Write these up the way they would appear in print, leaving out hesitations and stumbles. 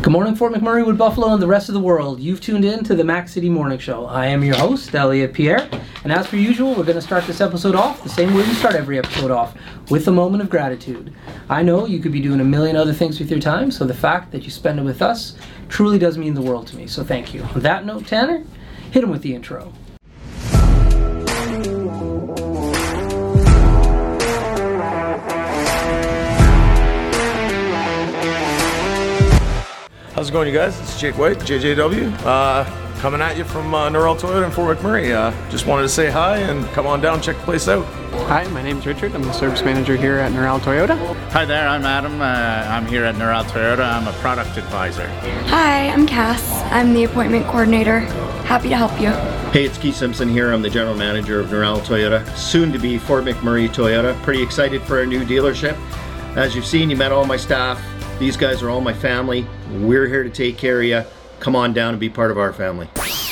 Good morning, Fort McMurray, Wood Buffalo, and the rest of the world. You've tuned in to the Mac City Morning Show. I am your host, Elliot Pierre, and as per usual, we're going to start this episode off the same way we start every episode off, with a moment of gratitude. I know you could be doing a million other things with your time, so the fact that you spend it with us truly does mean the world to me, so thank you. On that note, Tanner, hit him with the intro. How's it going, you guys? It's Jake White, JJW, coming at you from Norrell Toyota in Fort McMurray. Just wanted to say hi and come on down, check the place out. Hi, my name's Richard. I'm the service manager here at Norrell Toyota. Hi there, I'm Adam. I'm here at Norrell Toyota. I'm a product advisor. Hi, I'm Cass. I'm the appointment coordinator. Happy to help you. Hey, it's Keith Simpson here. I'm the general manager of Norrell Toyota, soon to be Fort McMurray Toyota. Pretty excited for our new dealership. As you've seen, you met all my staff. These guys are all my family. We're here to take care of you. Come on down and be part of our family.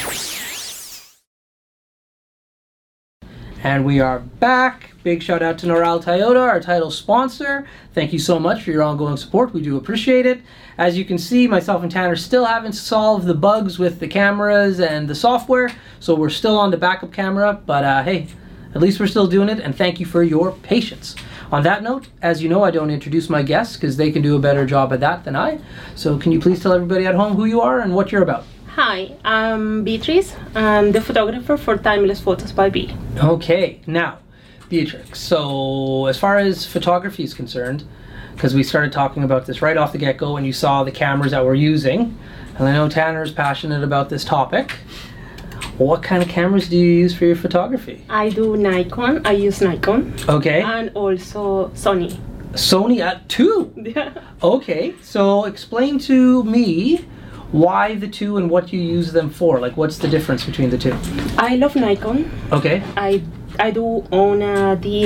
And we are back. Big shout out to Norrell Toyota, our title sponsor. Thank you so much for your ongoing support. We do appreciate it. As you can see, myself and Tanner still haven't solved the bugs with the cameras and the software, so we're still on the backup camera, but hey, at least we're still doing it, and thank you for your patience. On that note, as you know, I don't introduce my guests because they can do a better job at that than I. So can you please tell everybody at home who you are and what you're about? Hi, I'm Beatrice. I'm the photographer for Timeless Photos by B. Okay, now, Beatrix, so as far as photography is concerned, because we started talking about this right off the get-go and you saw the cameras that we're using, and I know Tanner's passionate about this topic. What kind of cameras do you use for your photography? I do Nikon. I use Nikon. Okay. And also Sony. Sony at 2? Yeah. Okay, so explain to me why the two and what you use them for. Like, what's the difference between the two? I love Nikon. Okay. I do own the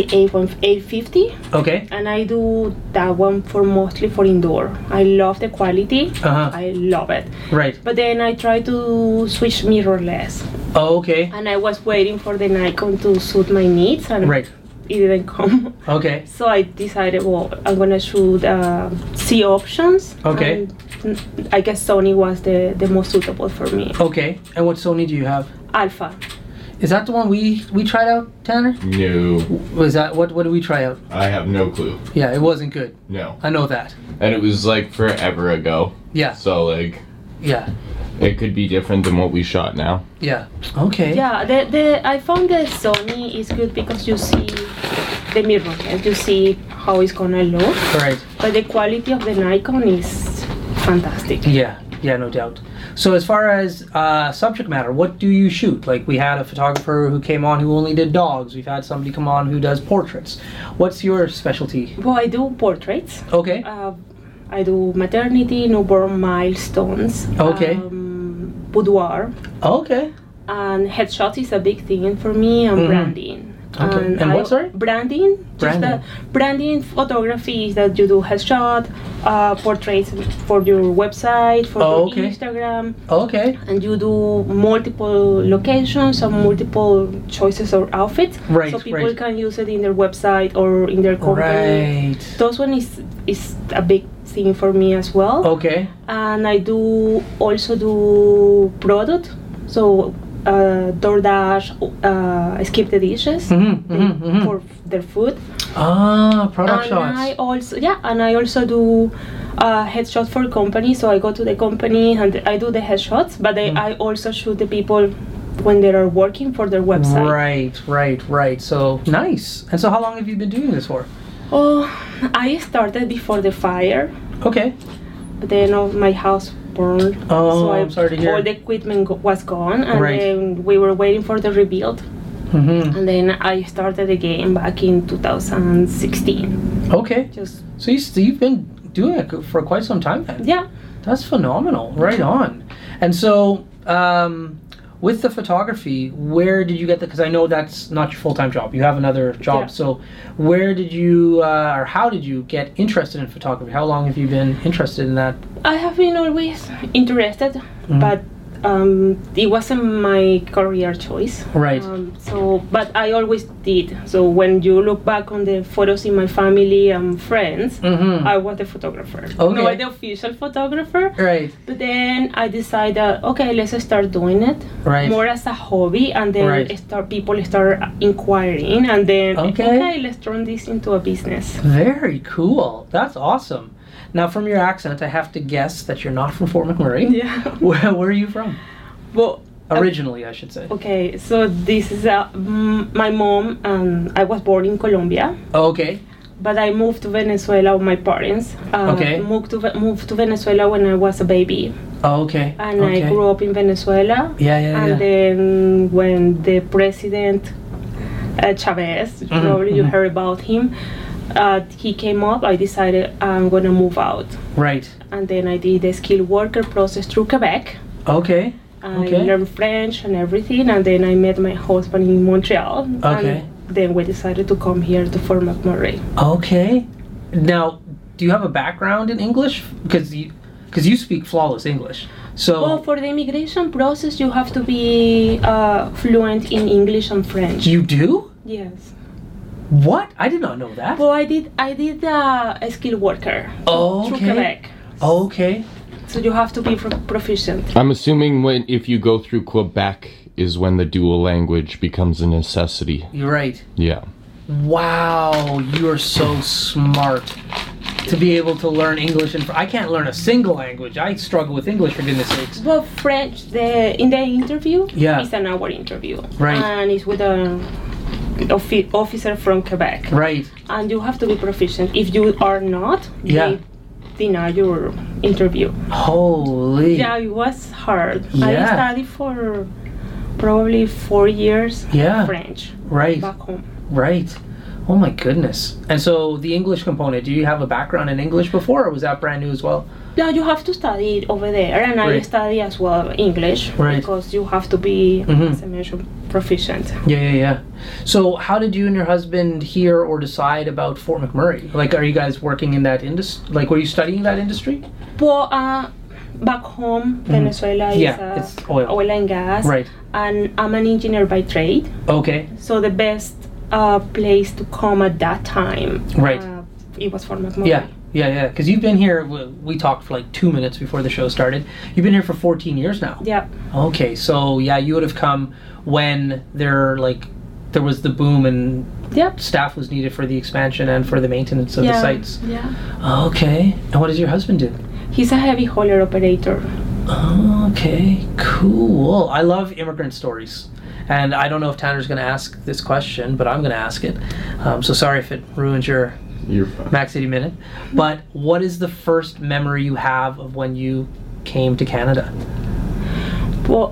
A50. Okay. And I do that one for mostly for indoor. I love the quality. I love it. Right. But then I try to switch mirrorless. Oh, okay. And I was waiting for the Nikon to suit my needs, and right. It didn't come. Okay. So I decided, well, I'm gonna shoot C options. Okay. And I guess Sony was the most suitable for me. Okay. And what Sony do you have? Alpha. Is that the one we tried out, Tanner? No. Was that what did we try out? I have no clue. Yeah, it wasn't good. No. I know that. And it was like forever ago. Yeah. So like. Yeah. It could be different than what we shot now. Yeah. Okay. Yeah. I found the Sony is good because you see the mirror and you see how it's gonna look. Right. But the quality of the Nikon is fantastic. Yeah. Yeah, no doubt. So as far as subject matter, what do you shoot? Like, we had a photographer who came on who only did dogs. We've had somebody come on who does portraits. What's your specialty? Well, I do portraits. Okay. I do maternity, newborn milestones. Okay. Boudoir. Okay. And headshot is a big thing for me, and branding. Okay. And what, sorry? Branding. Branding. Branding photography is that you do headshot, portraits for your website, for your Instagram. Okay. And you do multiple locations and multiple choices of outfits. Right. So people can use it in their website or in their company. Right. Those one is a big thing for me as well. Okay. And I also do product. So DoorDash, Skip the Dishes for their food. Product shots. And I also do headshots for companies. So I go to the company and I do the headshots, but I also shoot the people when they are working for their website. Right. So nice. And so how long have you been doing this for? Oh, I started before the fire. Okay. But then my house burned. Oh, so I'm sorry to hear. All the equipment was gone, and then we were waiting for the rebuild. And then I started again back in 2016. Okay. So you've been doing it for quite some time then? Yeah. That's phenomenal. Right on. And so, with the photography, where did you get because I know that's not your full-time job. You have another job. Yeah. So where did you, or how did you get interested in photography? How long have you been interested in that? I have been always interested, but it wasn't my career choice. Right. But I always did. So when you look back on the photos in my family and friends, I was the photographer. Okay. Not the official photographer. Right. But then I decided, okay, let's start doing it more as a hobby, and then people start inquiring, and then okay, let's turn this into a business. Very cool. That's awesome. Now, from your accent, I have to guess that you're not from Fort McMurray. Yeah. Where are you from? Well, originally, I should say. Okay, so this is my mom. I was born in Colombia. Okay. But I moved to Venezuela with my parents. Moved to Venezuela when I was a baby. Okay. And I grew up in Venezuela. And then when the president Chavez, probably you heard about him. He came up, I decided I'm gonna move out. Right. And then I did the skilled worker process through Quebec. Okay. I learned French and everything, and then I met my husband in Montreal. Okay. And then we decided to come here to Fort McMurray. Okay. Now, do you have a background in English? Because you speak flawless English. So. Well, for the immigration process, you have to be fluent in English and French. You do? Yes. What? I did not know that. Well, I did a skilled worker through Quebec. Okay. So you have to be proficient. I'm assuming if you go through Quebec is when the dual language becomes a necessity. You're right. Yeah. Wow, you are so smart to be able to learn English. And I can't learn a single language. I struggle with English, for goodness sakes. Well, French, in the interview, it's an hour interview. Right. And it's with an officer from Quebec. Right. And you have to be proficient. If you are not, they deny your interview. Holy. Yeah, it was hard. Yeah. I studied for probably 4 years French back home. Right. Oh my goodness. And so the English component, do you have a background in English before, or was that brand new as well? No, you have to study it over there, and I study as well English because you have to be, as I mentioned, proficient. Yeah. So how did you and your husband hear or decide about Fort McMurray? Like, are you guys working in that industry? Like, were you studying that industry? Well, back home, Venezuela is oil and gas. Right. And I'm an engineer by trade. Okay. So the best place to come at that time, it was Fort McMurray. Yeah, because you've been here, we talked for like 2 minutes before the show started. You've been here for 14 years now. Yeah. Okay, so you would have come when there was the boom and staff was needed for the expansion and for the maintenance of the sites. Yeah. Okay, and what does your husband do? He's a heavy hauler operator. Okay, cool. I love immigrant stories. And I don't know if Tanner's going to ask this question, but I'm going to ask it. So sorry if it ruins your Mac City Minute. But what is the first memory you have of when you came to Canada? Well,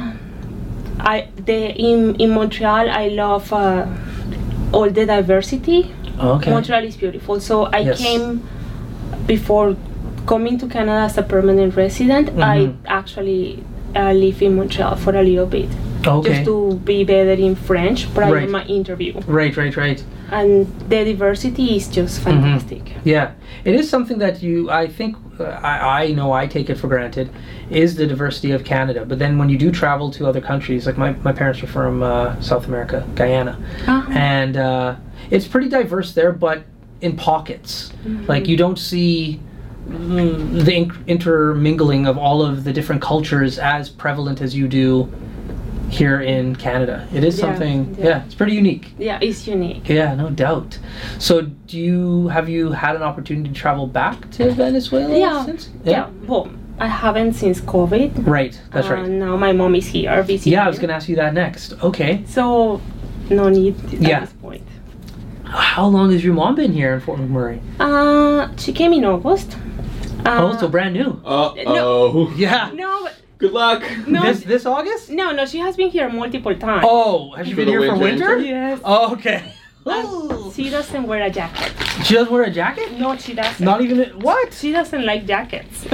in Montreal, I love all the diversity. Okay. Montreal is beautiful. So I came before coming to Canada as a permanent resident. I actually live in Montreal for a little bit. Okay. Just to be better in French prior to my interview. Right. And the diversity is just fantastic. Yeah, it is something that I think, I know I take it for granted, is the diversity of Canada. But then when you do travel to other countries, like my parents are from South America, Guyana, and it's pretty diverse there, but in pockets. Like you don't see the intermingling of all of the different cultures as prevalent as you do here in Canada. It is something, it's pretty unique. Yeah, it's unique. Yeah, no doubt. So have you had an opportunity to travel back to Venezuela since? Yeah. Well, I haven't since COVID. Right, that's right. Now my mom is here visiting. Yeah, I was going to ask you that next. Okay. So, no need at this point. How long has your mom been here in Fort McMurray? She came in August. So brand new. Uh-oh. Yeah. No, but good luck. No, this August? No, she has been here multiple times. Oh, has she been here for winter? Yes. Oh, okay. She doesn't wear a jacket. She doesn't wear a jacket? No, she doesn't. Not even what? She doesn't like jackets.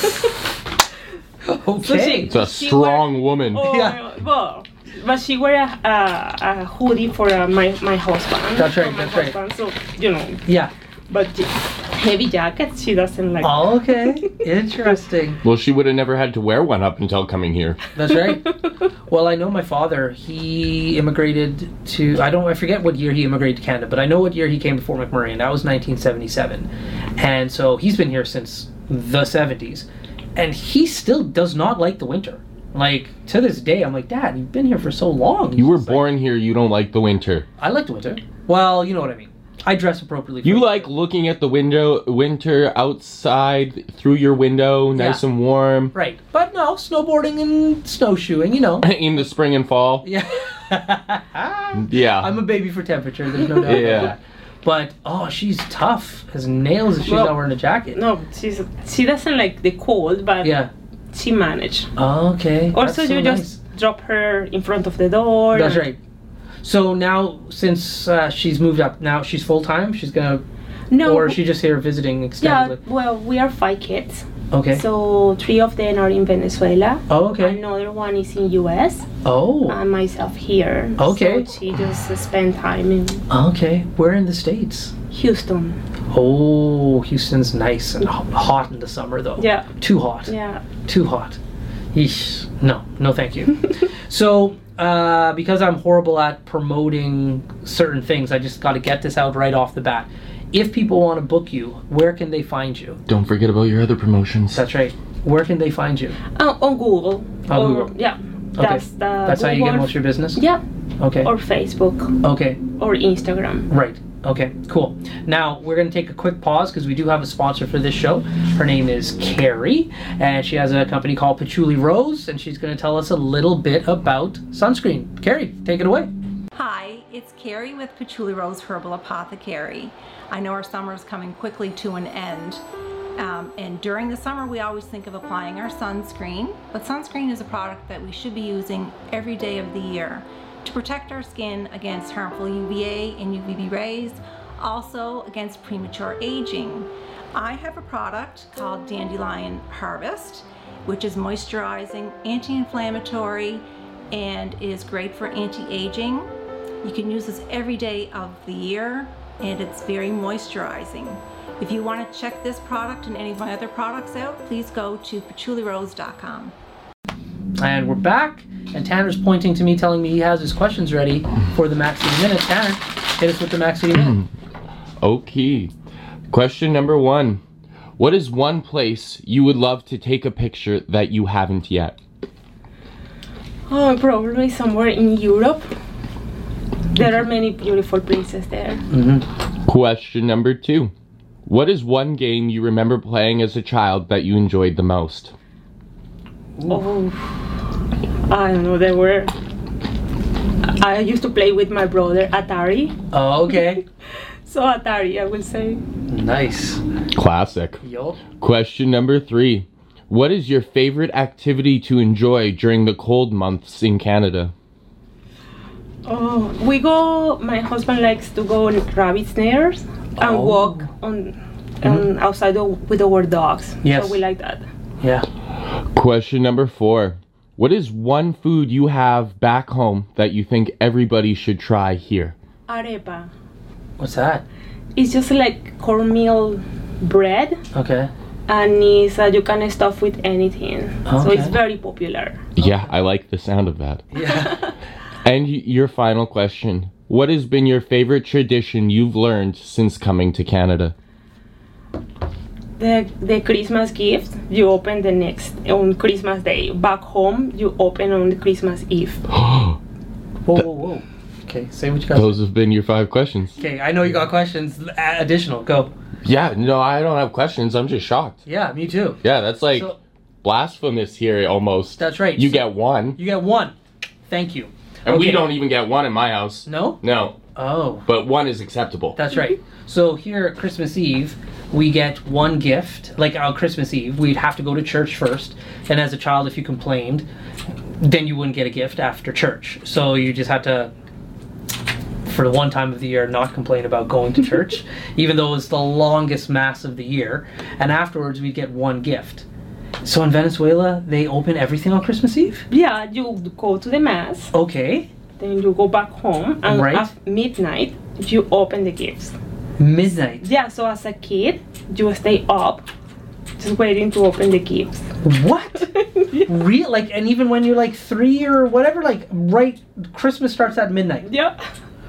Okay. It's a strong woman. Well, but she wear a hoodie for my husband. That's right. So, Yeah. But heavy jackets. She doesn't like. Oh, okay. Interesting. Well, she would have never had to wear one up until coming here. That's right. Well, I know my father, he immigrated to, I forget what year he immigrated to Canada, but I know what year he came to Fort McMurray, and that was 1977. And so he's been here since the 70s. And he still does not like the winter. Like, to this day, I'm like, Dad, you've been here for so long. You were born here, you don't like the winter. I like the winter. Well, you know what I mean. I dress appropriately. You like looking at the winter outside through your window, nice and warm. Right. But no, snowboarding and snowshoeing, you know. In the spring and fall. Yeah. Yeah. I'm a baby for temperature, there's no doubt about that. But, oh, she's tough as nails if she's not wearing a jacket. No, she doesn't like the cold, but she managed. Oh, okay. Also, you just drop her in front of the door. That's right. So now, since she's moved up, now she's full-time? She's going to... No. Or is she just here visiting extendedly? Yeah, well, we are 5 kids. Okay. So 3 of them are in Venezuela. Oh, okay. Another one is in US. Oh. And myself here. Okay. So she just spend time in... Okay. Where in the States? Houston. Oh, Houston's nice and hot in the summer, though. Yeah. Too hot. Yeah. Too hot. Eesh. No, thank you. So, because I'm horrible at promoting certain things, I just got to get this out right off the bat. If people want to book you, where can they find you? Don't forget about your other promotions. That's right. Where can they find you? On Google. On Google? Yeah. Okay. That's how you get most of your business? Yeah. Okay. Or Facebook. Okay. Or Instagram. Right. Okay, cool. Now, we're going to take a quick pause because we do have a sponsor for this show. Her name is Carrie, and she has a company called Patchouli Rose, and she's going to tell us a little bit about sunscreen. Carrie, take it away. Hi, it's Carrie with Patchouli Rose Herbal Apothecary. I know our summer is coming quickly to an end. And during the summer, we always think of applying our sunscreen, but sunscreen is a product that we should be using every day of the year to protect our skin against harmful UVA and UVB rays, also against premature aging. I have a product called Dandelion Harvest, which is moisturizing, anti-inflammatory, and is great for anti-aging. You can use this every day of the year, and it's very moisturizing. If you want to check this product and any of my other products out, please go to patchoulirose.com. And we're back, and Tanner's pointing to me, telling me he has his questions ready for the Max City Minute. Tanner, hit us with the Max City Minute. Okay. Question number 1. What is one place you would love to take a picture that you haven't yet? Oh, probably somewhere in Europe. There are many beautiful places there. Question number 2. What is one game you remember playing as a child that you enjoyed the most? Oh, I don't know. I used to play with my brother Atari. Oh, okay. So Atari, I would say. Nice. Classic. Yup. Question number 3. What is your favorite activity to enjoy during the cold months in Canada? Oh, my husband likes to go on rabbit snares and walk on outside with our dogs. Yes. So we like that. Yeah. Question number 4. What is one food you have back home that you think everybody should try here? Arepa. What's that? It's just like cornmeal bread. Okay. And you can stuff with anything. Okay. So it's very popular. Yeah, I like the sound of that. Yeah. And your final question. What has been your favorite tradition you've learned since coming to Canada? The Christmas gift you open on Christmas Day. Back home you open on Christmas Eve. Whoa. Okay, say what you got. Those have been your 5 questions. Okay, I know you got questions. Additional, go. Yeah, no, I don't have questions. I'm just shocked. Yeah, me too. Yeah, that's like blasphemous here almost. That's right. You get 1. You get 1. Thank you. And we don't even get 1 in my house. No? No. Oh. But 1 is acceptable. That's right. So here at Christmas Eve, we get 1 gift. Like on Christmas Eve, we'd have to go to church first. And as a child, if you complained, then you wouldn't get a gift after church. So you just had to, for the one time of the year, not complain about going to church, even though it was the longest mass of the year. And afterwards, we'd get 1 gift. So in Venezuela, they open everything on Christmas Eve? Yeah, you go to the mass. Okay. Then you go back home, and at midnight, you open the gifts. Midnight? Yeah, so as a kid, you stay up just waiting to open the gifts. What? Yeah. Real? Like, and even when you're like 3 or whatever, like, right, Christmas starts at midnight? Yeah.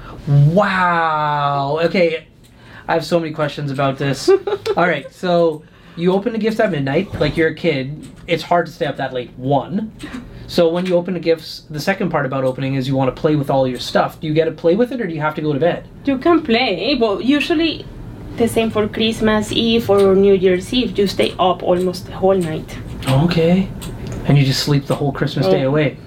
Wow. Okay, I have so many questions about this. All right, so you open the gifts at midnight, like you're a kid. It's hard to stay up that late, one. So when you open the gifts, the second part about opening is you want to play with all your stuff. Do you get to play with it, or do you have to go to bed? You can play, but usually the same for Christmas Eve or New Year's Eve. You stay up almost the whole night. Okay. And you just sleep the whole Christmas day away.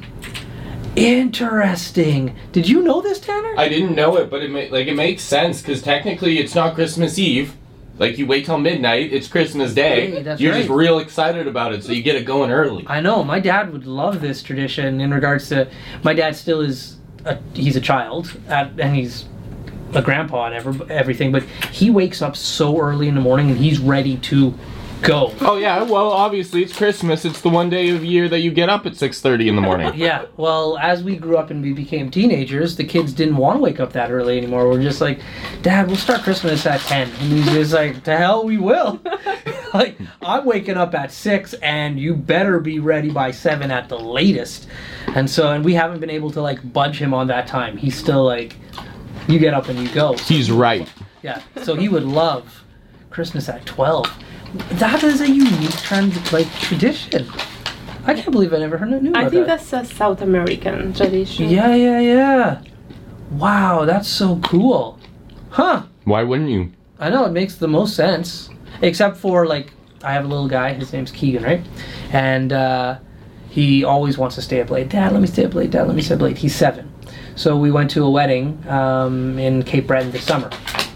Interesting. Did you know this, Tanner? I didn't know it, but it makes sense, because technically it's not Christmas Eve. Like, you wait till midnight, it's Christmas Day. Hey, that's You're right. just real excited about it, so you get it going early. I know. My dad would love this tradition in regards to... My dad still is... he's a child, and he's a grandpa and everything, but he wakes up so early in the morning and he's ready to go. Oh yeah, well obviously it's Christmas. It's the one day of year that you get up at 6:30 in the morning. Yeah, well, as we grew up and we became teenagers, the kids didn't want to wake up that early anymore. We're just like, Dad, we'll start Christmas at 10. And he's just like, to hell we will. Like, I'm waking up at 6 and you better be ready by 7 at the latest. And we haven't been able to like budge him on that time. He's still like, you get up and you go. He's right. Yeah, so he would love Christmas at 12. That is a unique tradition. I can't believe I never knew about that. I think that's a South American tradition. Yeah. Wow, that's so cool. Huh. Why wouldn't you? I know, it makes the most sense. Except for, like, I have a little guy, his name's Keegan, right? And he always wants to stay up late. Dad, let me stay up late. Dad, let me stay up late. He's 7. So we went to a wedding in Cape Breton this summer.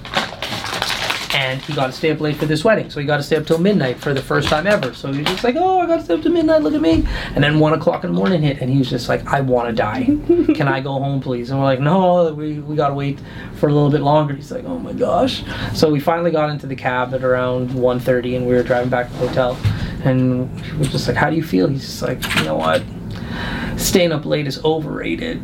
And he got to stay up late for this wedding. So he got to stay up till midnight for the first time ever. So he was just like, oh, I got to stay up till midnight, look at me. And then 1 o'clock in the morning hit, and he was just like, I want to die. Can I go home, please? And we're like, no, we got to wait for a little bit longer. He's like, oh my gosh. So we finally got into the cab at around 1:30, and we were driving back to the hotel. And he was just like, how do you feel? He's just like, you know what? Staying up late is overrated.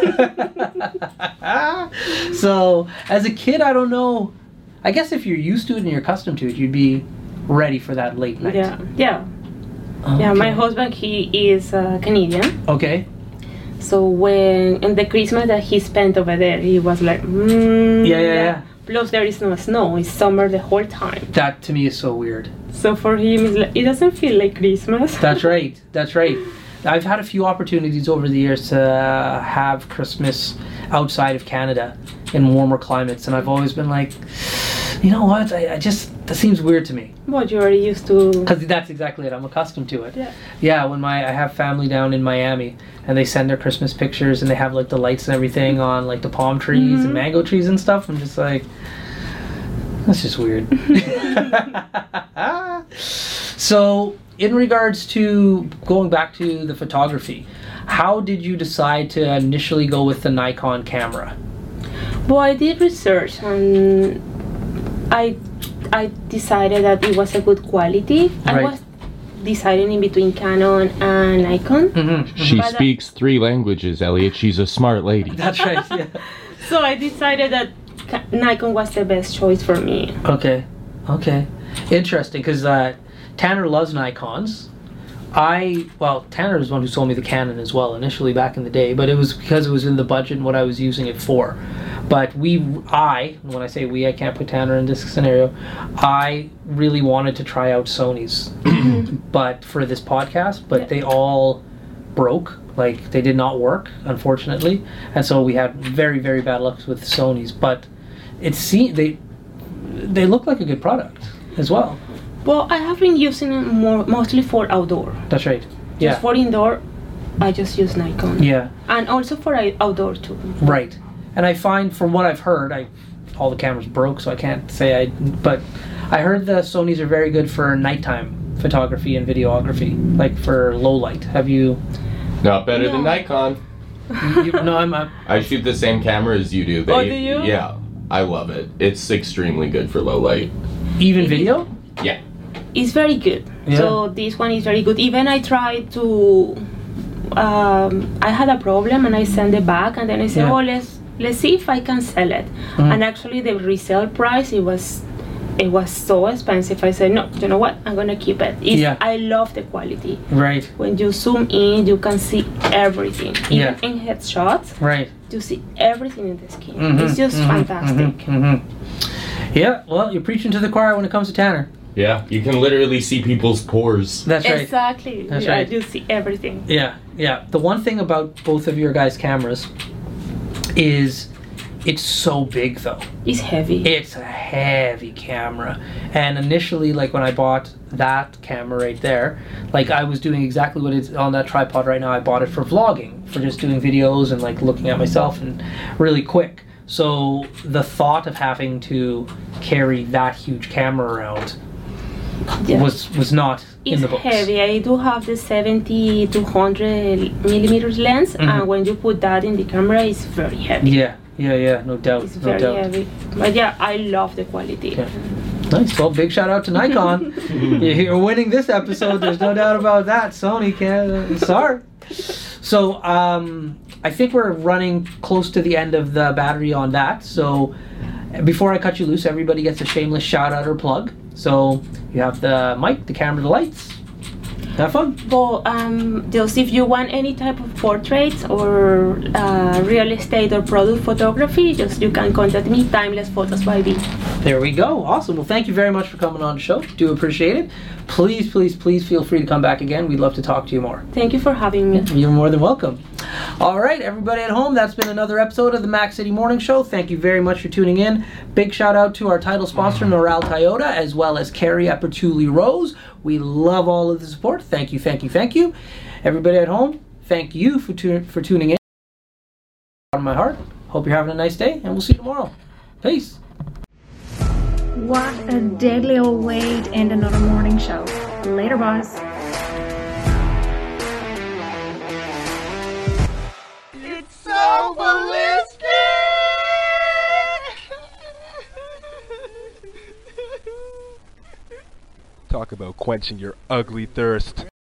So as a kid, I don't know. I guess if you're used to it and you're accustomed to it, you'd be ready for that late night. Yeah. Okay. Yeah, my husband, he is Canadian. Okay. So when in the Christmas that he spent over there, he was like, Yeah. Plus there is no snow, it's summer the whole time. That to me is so weird. So for him, it's like, it doesn't feel like Christmas. That's right. I've had a few opportunities over the years to have Christmas outside of Canada in warmer climates, and I've always been like, you know what, that seems weird to me. What, you are used to? Because that's exactly it, I'm accustomed to it. Yeah, when I have family down in Miami, and they send their Christmas pictures, and they have like the lights and everything on like the palm trees and mango trees and stuff, I'm just like, that's just weird. So, in regards to going back to the photography, how did you decide to initially go with the Nikon camera? Well, I did research and I decided that it was a good quality. Right. I was deciding in between Canon and Nikon. Mm-hmm. She speaks 3 languages, Elliot. She's a smart lady. That's right, yeah. So I decided that Nikon was the best choice for me. Okay. Interesting, because Tanner loves Nikons. Tanner was the one who sold me the Canon as well initially back in the day, but it was because it was in the budget and what I was using it for. But when I say we, I can't put Tanner in this scenario, I really wanted to try out Sony's but for this podcast, but they all broke. Like, they did not work, unfortunately. And so we had very, very bad luck with Sony's, but they look like a good product as well. Well, I have been using it mostly for outdoor. That's right. Yeah. Just for indoor, I just use Nikon. Yeah. And also for outdoor too. Right. And I find, from what I've heard, all the cameras broke, so I can't say but I heard the Sonys are very good for nighttime photography and videography, like for low light. Have you? Not better than Nikon. No, I shoot the same camera as you do. Do you? Yeah, I love it. It's extremely good for low light. Even video? Yeah. It's very good. Yeah. So this one is very good. Even I tried to, I had a problem and I sent it back, and then I said, let's see if I can sell it. And actually the resale price, it was so expensive. I said, no, you know what, I'm gonna keep it. I love the quality. Right. When you zoom in, you can see everything. Even in headshots, right, you see everything in the skin. It's just fantastic. Yeah, well, you're preaching to the choir when it comes to Tanner. Yeah, you can literally see people's pores. That's right. Exactly. That's right. You see everything. Yeah. The one thing about both of your guys' cameras is it's so big, though. It's heavy. It's a heavy camera. And initially, like when I bought that camera right there, like I was doing exactly what it's on that tripod right now. I bought it for vlogging, for just doing videos and like looking at myself and really quick. So the thought of having to carry that huge camera around was not in the books. It's heavy. I do have the 70 to 100 millimeters lens, and when you put that in the camera, it's very heavy. Yeah, no doubt. It's very heavy. But yeah, I love the quality. Yeah. Nice. Well, big shout out to Nikon. You're winning this episode. There's no doubt about that. Sony can't. Sorry. So I think we're running close to the end of the battery on that. So before I cut you loose, everybody gets a shameless shout out or plug. So you have the mic, the camera, the lights. Have fun. Well, just if you want any type of portraits or real estate or product photography, just you can contact me, Timeless Photos by B. There we go. Awesome. Well, thank you very much for coming on the show. Do appreciate it. Please feel free to come back again. We'd love to talk to you more. Thank you for having me. You're more than welcome. All right, everybody at home, that's been another episode of the Mac City Morning Show. Thank you very much for tuning in. Big shout out to our title sponsor, Noral Toyota, as well as Carrie at Patchouli Rose. We love all of the support. Thank you. Everybody at home, thank you for tuning in. Out of my heart. Hope you're having a nice day, and we'll see you tomorrow. Peace. What a deadly old way to end another morning show. Later, boss. It's so ballistic! Talk about quenching your ugly thirst.